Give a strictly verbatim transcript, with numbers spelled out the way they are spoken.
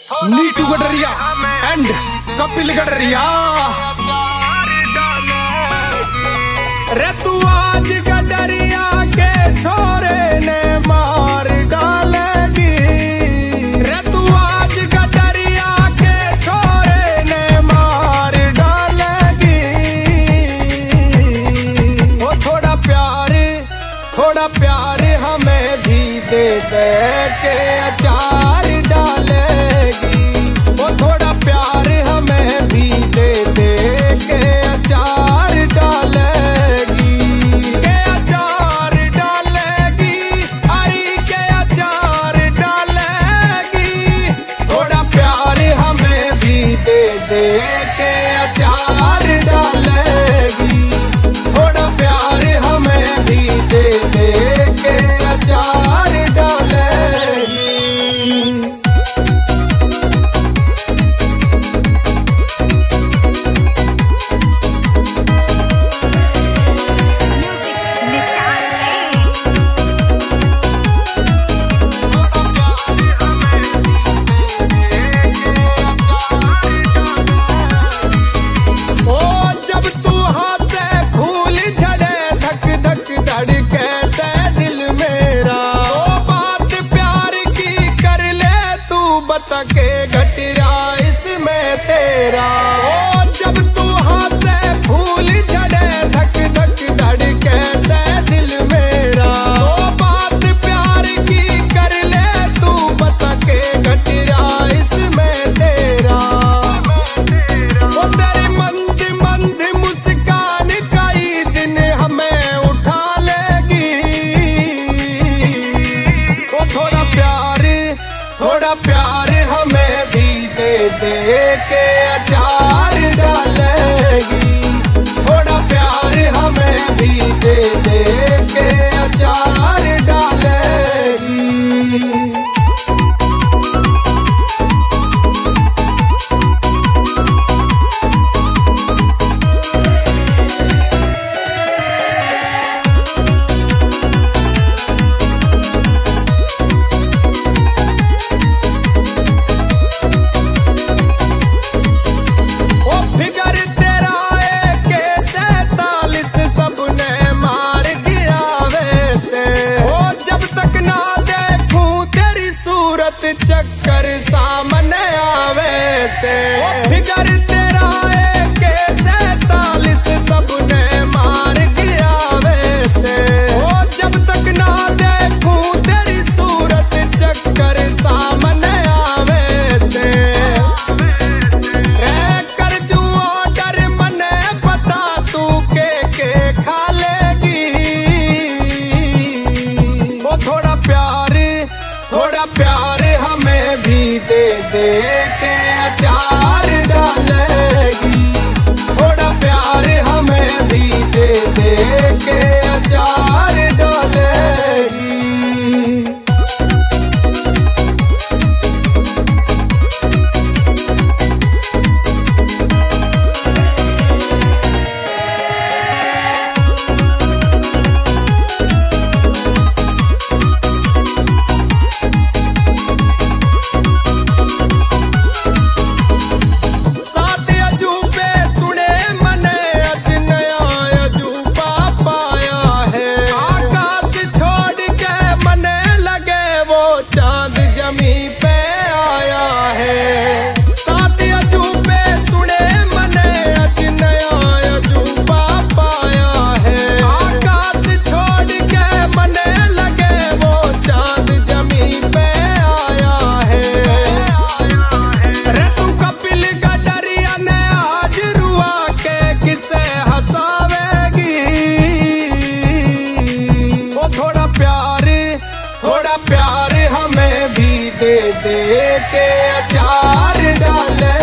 Neetu Gadariya and Kapil Gadariya. रे तू आज गडरिया के छोरे ने मार डालेगी। रे तू आज गडरिया के छोरे ने मार डालेगी। ओ थोड़ा प्यार थोड़ा प्यार हमें भी दे दे के अचार डालेगी। वो थोड़ा प्यार हमें भी दे दे के अचार डालेगी। के अचार डालेगी, आई के अचार डालेगी। थोड़ा प्यार हमें भी दे दे के अचार डालेगी। थोड़ा प्यार हमें भी दे दे के अचार डालेगी। के घटिया इसमें तेरा ओ जब तू हाथ से फूल झड़े धक धक धड़के से दिल मेरा। ओ बात प्यार की कर ले तू बता के घटिया इसमें तेरा। ओ तेरी मंद मंद मुस्कान कई दिन हमें उठा लेगी। ओ थोड़ा प्यार थोड़ा प्यार हमें भी दे दे के अचार डालेगी। थोड़ा प्यार हमें भी दे दे के अचार डालेगी। चक्कर सामने आवे से फिगर तेरा एक सैतालीस सबने मार दिया वैसे। ओ जब तक ना देखूं तेरी सूरत चक्कर सामने आवे से। रे कर दूं ऑर्डर मने पता तू के के खा लेगी। वो थोड़ा प्यार थोड़ा प्यार हमें भी दे दे के अचार डालेगी। थोड़ा प्यार हमें भी दे दे के अचार डालेगी। थोड़ा प्यार हमें भी दे दे के अचार डाले।